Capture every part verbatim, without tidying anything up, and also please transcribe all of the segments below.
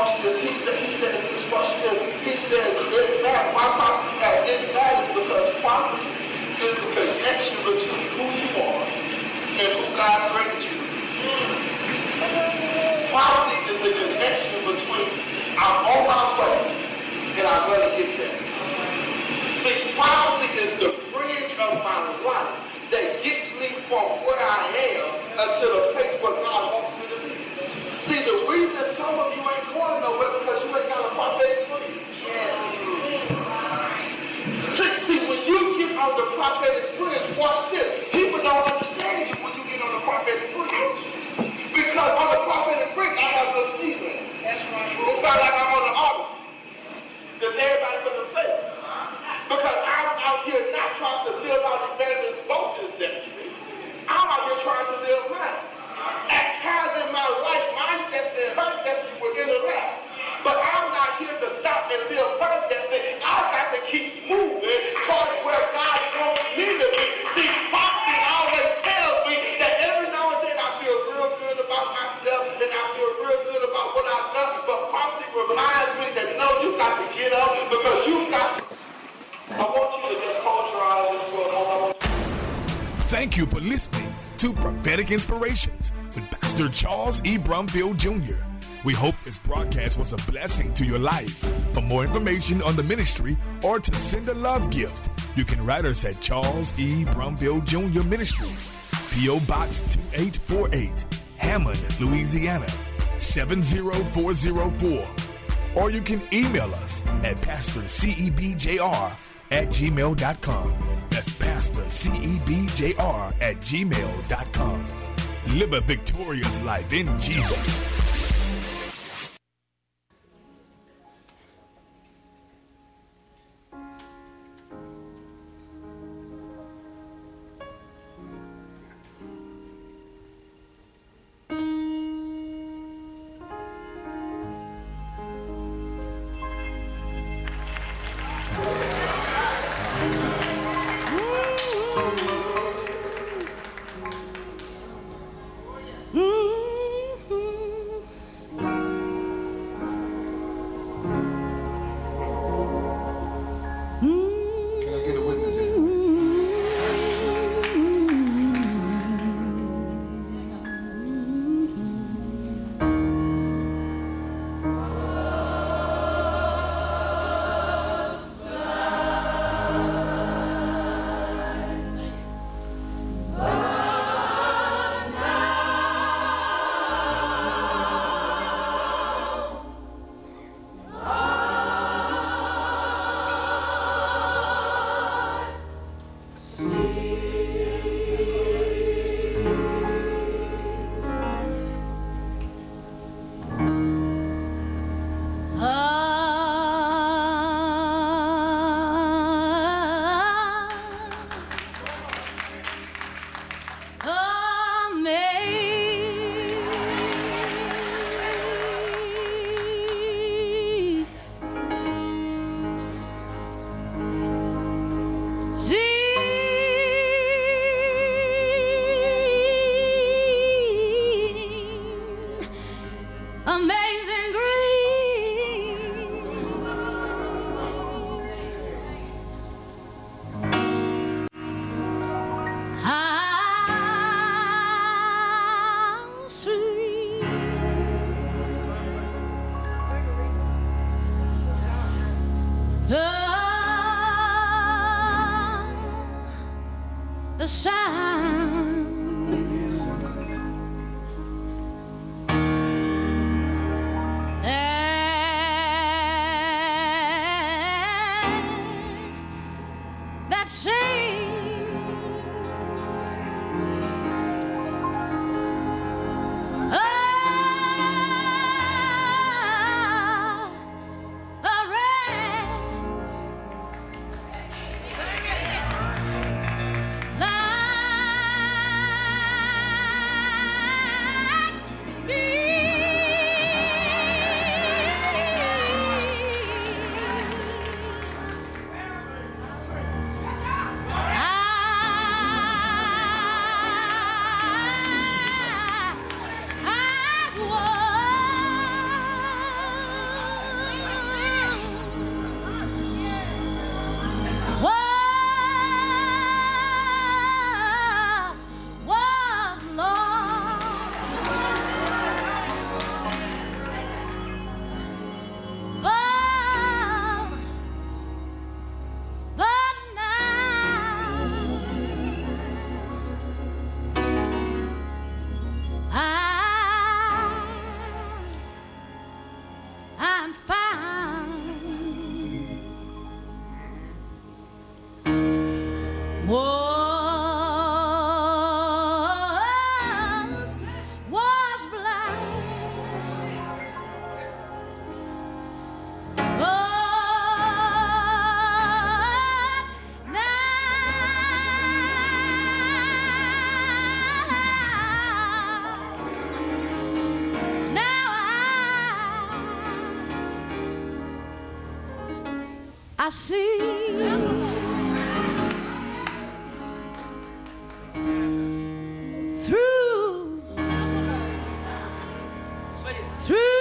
watch this. He said, he says this, watch this. He said, it matters. Why prophecy matters? It matters because prophecy is the connection between who you are and who God created you. Prophecy is the connection between I'm on my way and I'm going to get there. See, prophecy is the bridge of my life that gets me from where I am unto the place where God wants me to be. See, the reason some of you ain't going nowhere because you ain't got a prophetic bridge. Yes. See, see, when you get on the prophetic bridge, watch this. People don't understand you when you get on the prophetic bridge. Because on the prophetic bridge, I have no speed limit. That's right. It's not like I'm on the auto. Because everybody for themselves. Because I'm out here not trying to live out Evangelist Bolton's destiny. I'm out here trying to live mine. At times in my life, my destiny and her destiny will interact. But I'm not here to stop and live her destiny. I've got to keep moving towards where God wants me to be. See, prophecy always tells me that every now and then I feel real good about myself and I feel real good about what I've done. But prophecy reminds me that no, you got to get up because you got to. I want you to just close your eyes just for a moment. Thank you for listening to Prophetic Inspirations with Pastor Charles E. Brumfield Junior We hope this broadcast was a blessing to your life. For more information on the ministry or to send a love gift, you can write us at Charles E. Brumfield Junior Ministries, P O. Box two eight four eight, Hammond, Louisiana, seven zero four zero four. Or you can email us at pastor cebjr at gmail dot com. That's pastor cebjr at gmail dot com. Live a victorious life in Jesus. The sound and that sing oh, the rest. I see through, through,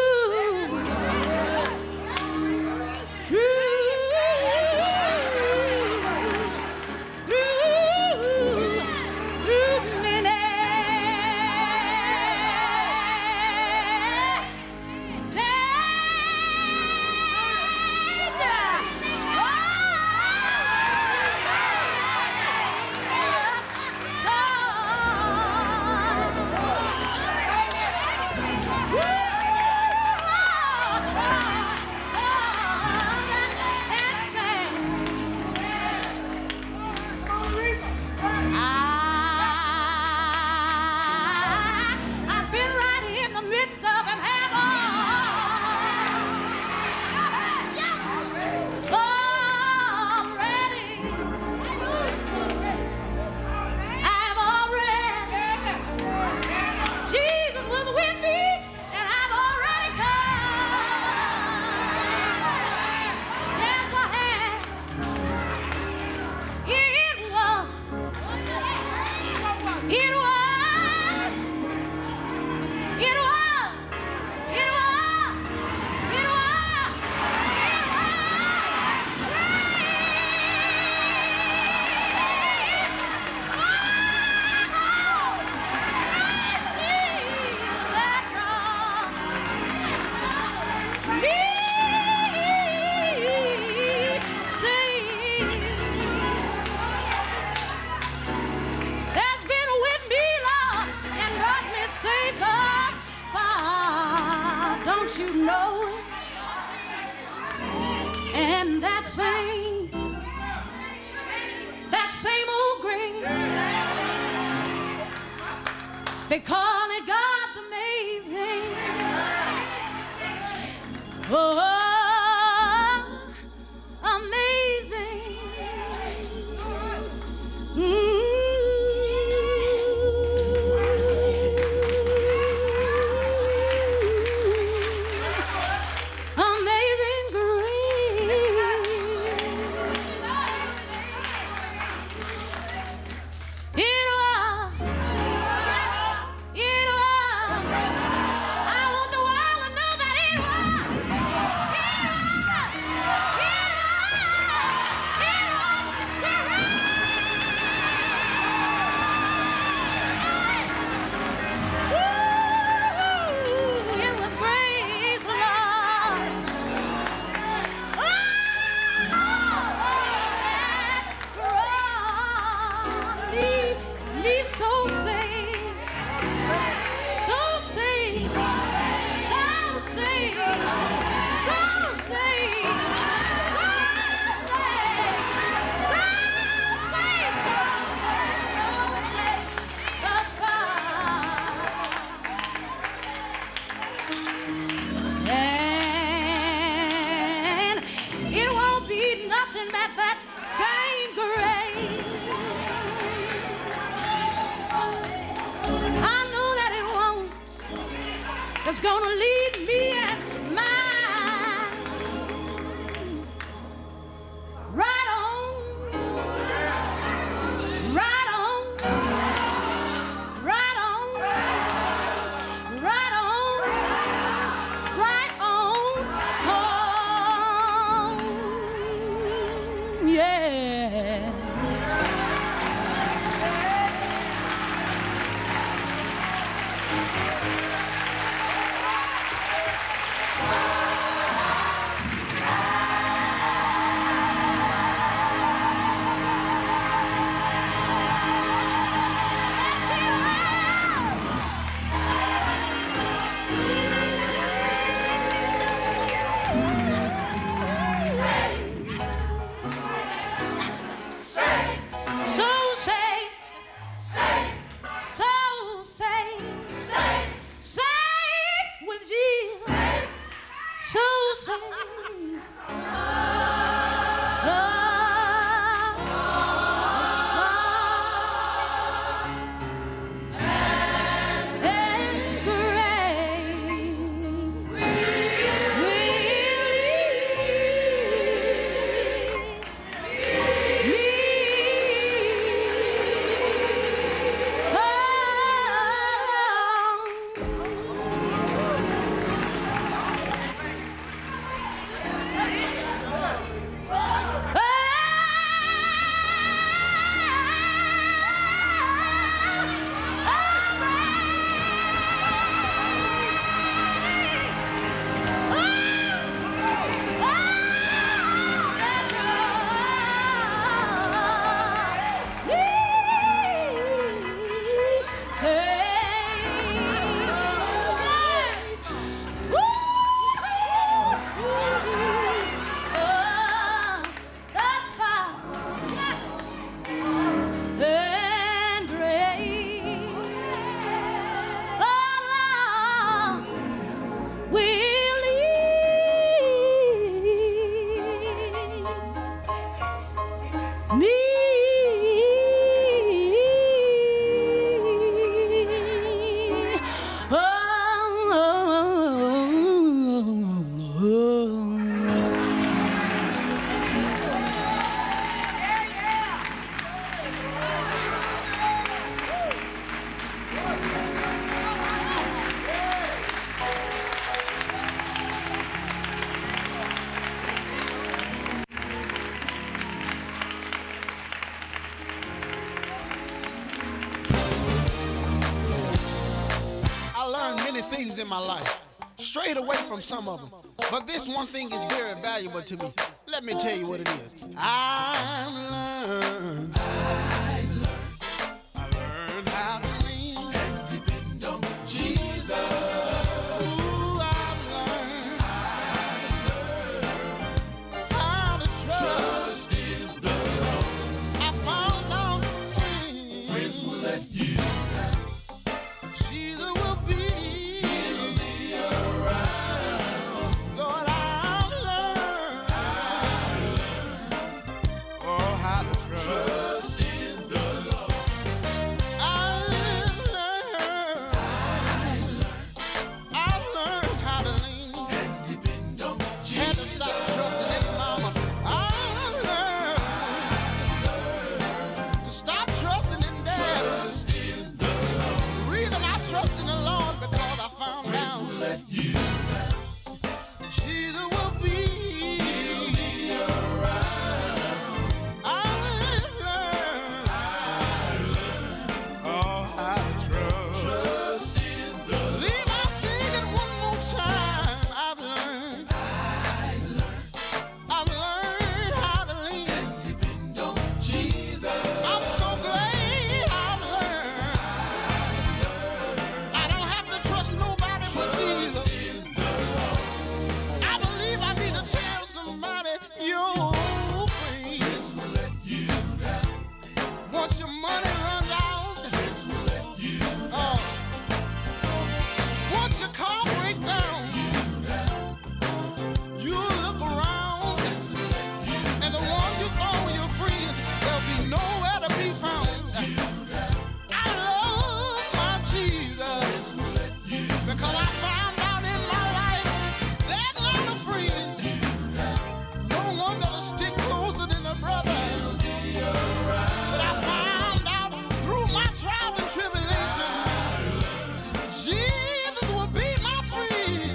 they call it God's amazing. Oh, amazing. Mm. Amazing grace. It was. It was. I want the world to know that it was. It was. It was. It was. Woo! It was grace, Lord. Oh, that brought me, me so saved. So saved, so saved, so saved, so saved, so saved, so saved, but and it won't be nothing but that same grace. I know that it won't. It's gonna lead me and mine right on, right on, right on, right on, right on, home. Yeah. So say, so say, safe with Jesus. So say, oh, it's far and great will lead. things in my life. Strayed away from some of them. But this one thing is very valuable to me. Let me tell you what it is. I've learned